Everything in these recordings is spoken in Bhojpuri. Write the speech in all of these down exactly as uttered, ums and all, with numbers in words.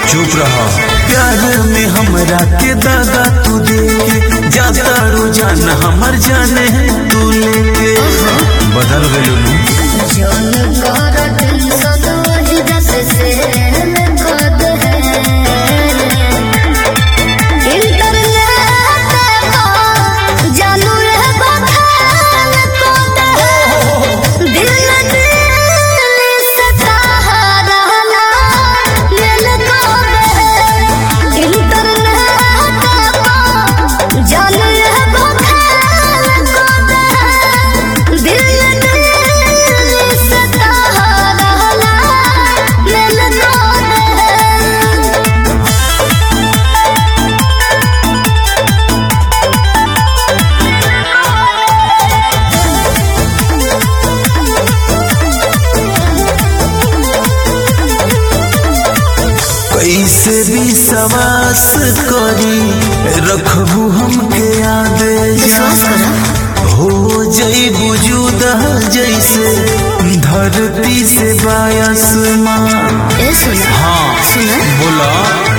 चुप रहा। प्यार में हमरा के दादा तू दे जाता रोजाना हमर जाने तू लेके बदल गलू कैसे भी सवास करी रखबू हमके याद हो जई बुजुद जैसे धरती से बायसमान। हाँ बोला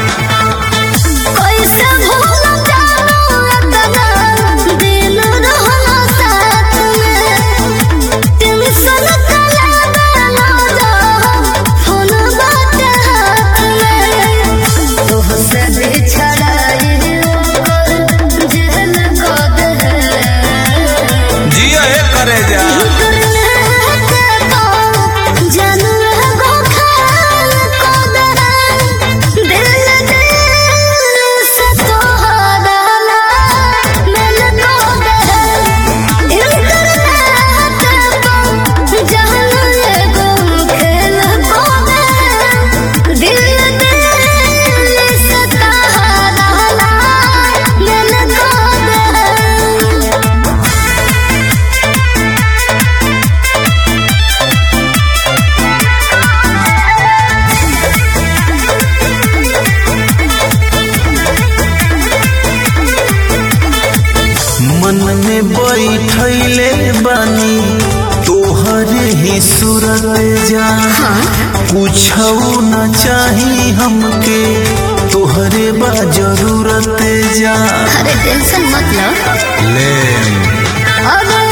मन में बैठले बानी तोहरे ही सूरत जा कुछ न चाही हमके तोहरे बा जरूरत जा। अरे टेंशन मत लो ले